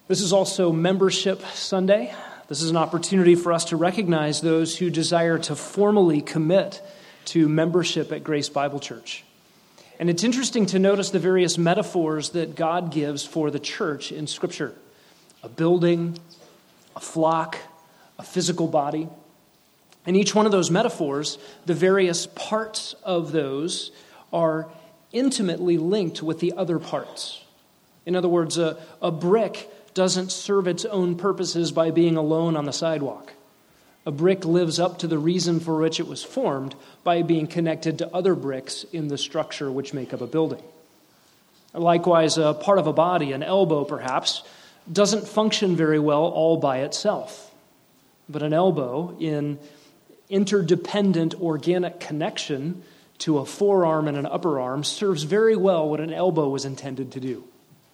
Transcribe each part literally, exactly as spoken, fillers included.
This is also Membership Sunday. This is an opportunity for us to recognize those who desire to formally commit to membership at Grace Bible Church. And it's interesting to notice the various metaphors that God gives for the church in Scripture. A building, a flock, a physical body. And each one of those metaphors, the various parts of those are intimately linked with the other parts. In other words, a, a brick doesn't serve its own purposes by being alone on the sidewalk. A brick lives up to the reason for which it was formed by being connected to other bricks in the structure which make up a building. Likewise, a part of a body, an elbow perhaps, doesn't function very well all by itself. But an elbow in interdependent organic connection to a forearm and an upper arm serves very well what an elbow was intended to do.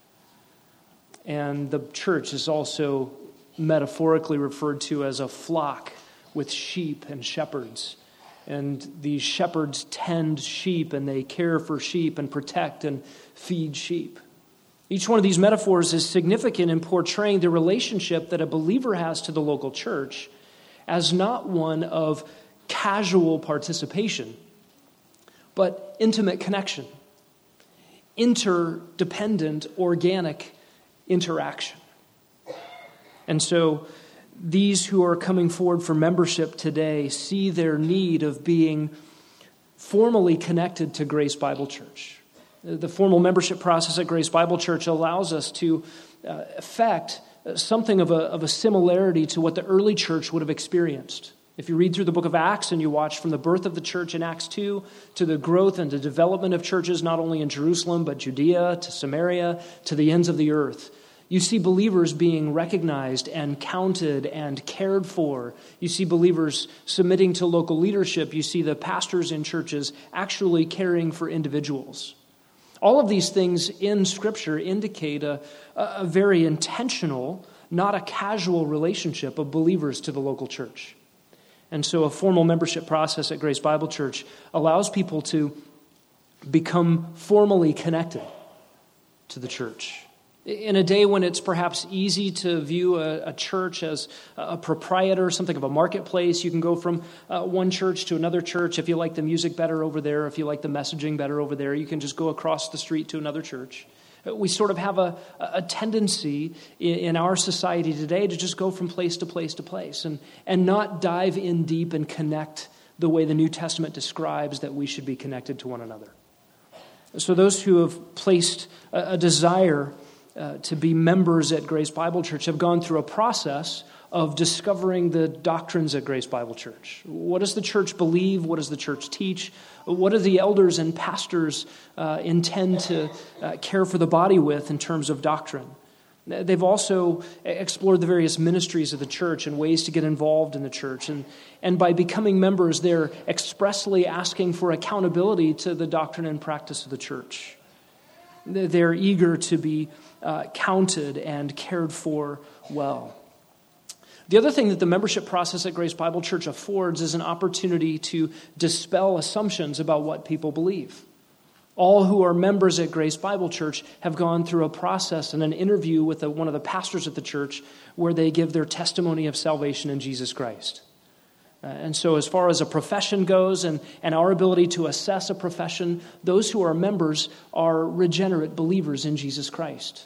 And the church is also metaphorically referred to as a flock with sheep and shepherds. And these shepherds tend sheep and they care for sheep and protect and feed sheep. Each one of these metaphors is significant in portraying the relationship that a believer has to the local church as not one of casual participation, but intimate connection, interdependent, organic interaction. And so these who are coming forward for membership today see their need of being formally connected to Grace Bible Church. The formal membership process at Grace Bible Church allows us to uh, effect something of a, of a similarity to what the early church would have experienced. If you read through the book of Acts and you watch from the birth of the church in Acts two to the growth and the development of churches not only in Jerusalem but Judea to Samaria to the ends of the earth, you see believers being recognized and counted and cared for. You see believers submitting to local leadership. You see the pastors in churches actually caring for individuals. All of these things in Scripture indicate a, a very intentional, not a casual relationship of believers to the local church. And so a formal membership process at Grace Bible Church allows people to become formally connected to the church. In a day when it's perhaps easy to view a, a church as a proprietor, something of a marketplace, you can go from uh, one church to another church. If you like the music better over there, if you like the messaging better over there, you can just go across the street to another church. We sort of have a, a tendency in, in our society today to just go from place to place to place and, and not dive in deep and connect the way the New Testament describes that we should be connected to one another. So those who have placed a, a desire Uh, to be members at Grace Bible Church have gone through a process of discovering the doctrines at Grace Bible Church. What does the church believe? What does the church teach? What do the elders and pastors uh, intend to uh, care for the body with in terms of doctrine? They've also explored the various ministries of the church and ways to get involved in the church. And, and by becoming members, they're expressly asking for accountability to the doctrine and practice of the church. They're eager to be uh, counted and cared for well. The other thing that the membership process at Grace Bible Church affords is an opportunity to dispel assumptions about what people believe. All who are members at Grace Bible Church have gone through a process and an interview with a, one of the pastors at the church where they give their testimony of salvation in Jesus Christ. Uh, and so as far as a profession goes and, and our ability to assess a profession, those who are members are regenerate believers in Jesus Christ.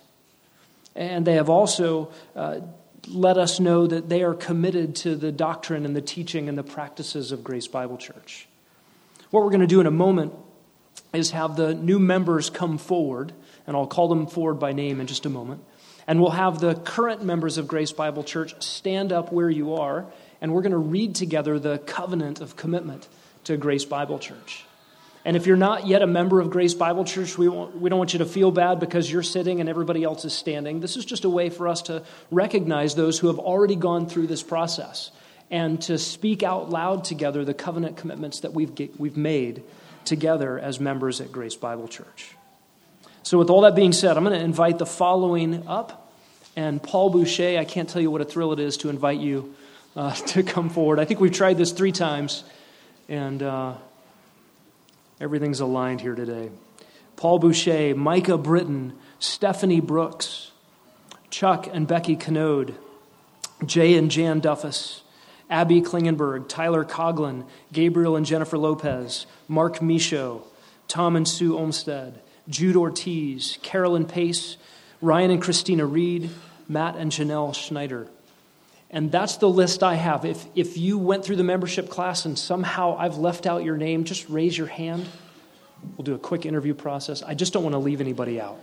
And they have also uh, let us know that they are committed to the doctrine and the teaching and the practices of Grace Bible Church. What we're going to do in a moment is have the new members come forward, and I'll call them forward by name in just a moment. And we'll have the current members of Grace Bible Church stand up where you are, and we're going to read together the covenant of commitment to Grace Bible Church. And if you're not yet a member of Grace Bible Church, we, won't, we don't want you to feel bad because you're sitting and everybody else is standing. This is just a way for us to recognize those who have already gone through this process and to speak out loud together the covenant commitments that we've we've made together as members at Grace Bible Church. So with all that being said, I'm going to invite the following up. And Paul Boucher, I can't tell you what a thrill it is to invite you uh, to come forward. I think we've tried this three times, and uh, everything's aligned here today. Paul Boucher, Micah Britton, Stephanie Brooks, Chuck and Becky Canode, Jay and Jan Duffus, Abby Klingenberg, Tyler Coughlin, Gabriel and Jennifer Lopez, Mark Michaud, Tom and Sue Olmstead, Jude Ortiz, Carolyn Pace, Ryan and Christina Reed, Matt and Janelle Schneider. And that's the list I have. If if you went through the membership class and somehow I've left out your name, just raise your hand. We'll do a quick interview process. I just don't want to leave anybody out.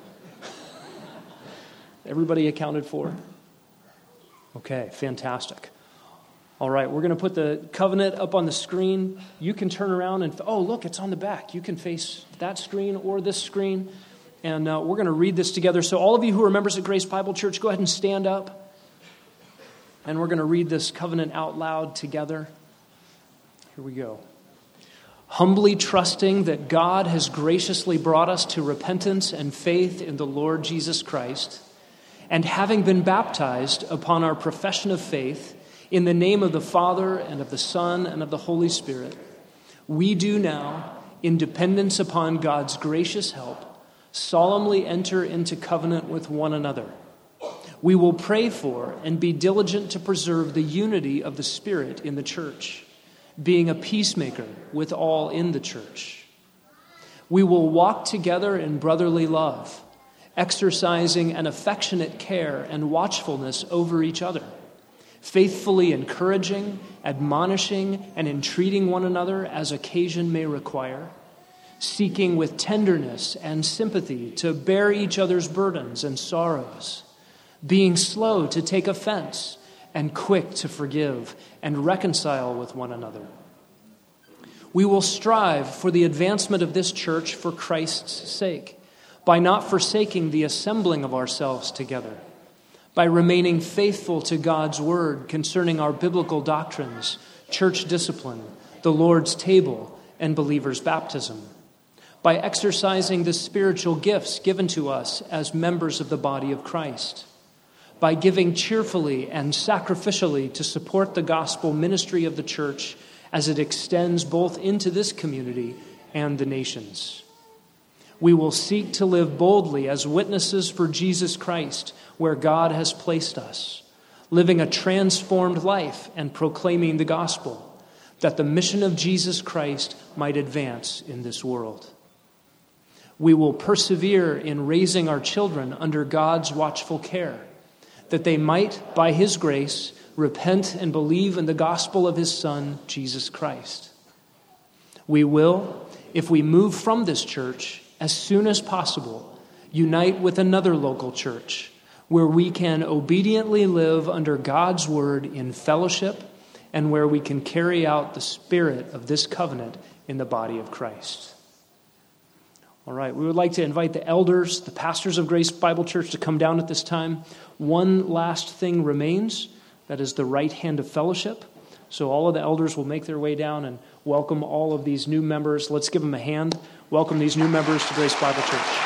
Everybody accounted for? Okay, fantastic. All right, we're going to put the covenant up on the screen. You can turn around and, oh, look, it's on the back. You can face that screen or this screen. And uh, we're going to read this together. So all of you who are members of Grace Bible Church, go ahead and stand up. And we're going to read this covenant out loud together. Here we go. Humbly trusting that God has graciously brought us to repentance and faith in the Lord Jesus Christ, and having been baptized upon our profession of faith in the name of the Father and of the Son and of the Holy Spirit, we do now, in dependence upon God's gracious help, solemnly enter into covenant with one another. We will pray for and be diligent to preserve the unity of the Spirit in the church, being a peacemaker with all in the church. We will walk together in brotherly love, exercising an affectionate care and watchfulness over each other, faithfully encouraging, admonishing, and entreating one another as occasion may require, seeking with tenderness and sympathy to bear each other's burdens and sorrows, being slow to take offense and quick to forgive and reconcile with one another. We will strive for the advancement of this church for Christ's sake, by not forsaking the assembling of ourselves together, by remaining faithful to God's word concerning our biblical doctrines, church discipline, the Lord's table, and believers' baptism, by exercising the spiritual gifts given to us as members of the body of Christ, by giving cheerfully and sacrificially to support the gospel ministry of the church as it extends both into this community and the nations. We will seek to live boldly as witnesses for Jesus Christ where God has placed us, living a transformed life and proclaiming the gospel, that the mission of Jesus Christ might advance in this world. We will persevere in raising our children under God's watchful care, that they might, by his grace, repent and believe in the gospel of his Son, Jesus Christ. We will, if we move from this church, as soon as possible, unite with another local church where we can obediently live under God's word in fellowship and where we can carry out the spirit of this covenant in the body of Christ. All right, we would like to invite the elders, the pastors of Grace Bible Church, to come down at this time. One last thing remains, that is the right hand of fellowship. So all of the elders will make their way down and welcome all of these new members. Let's give them a hand. Welcome these new members to Grace Bible Church.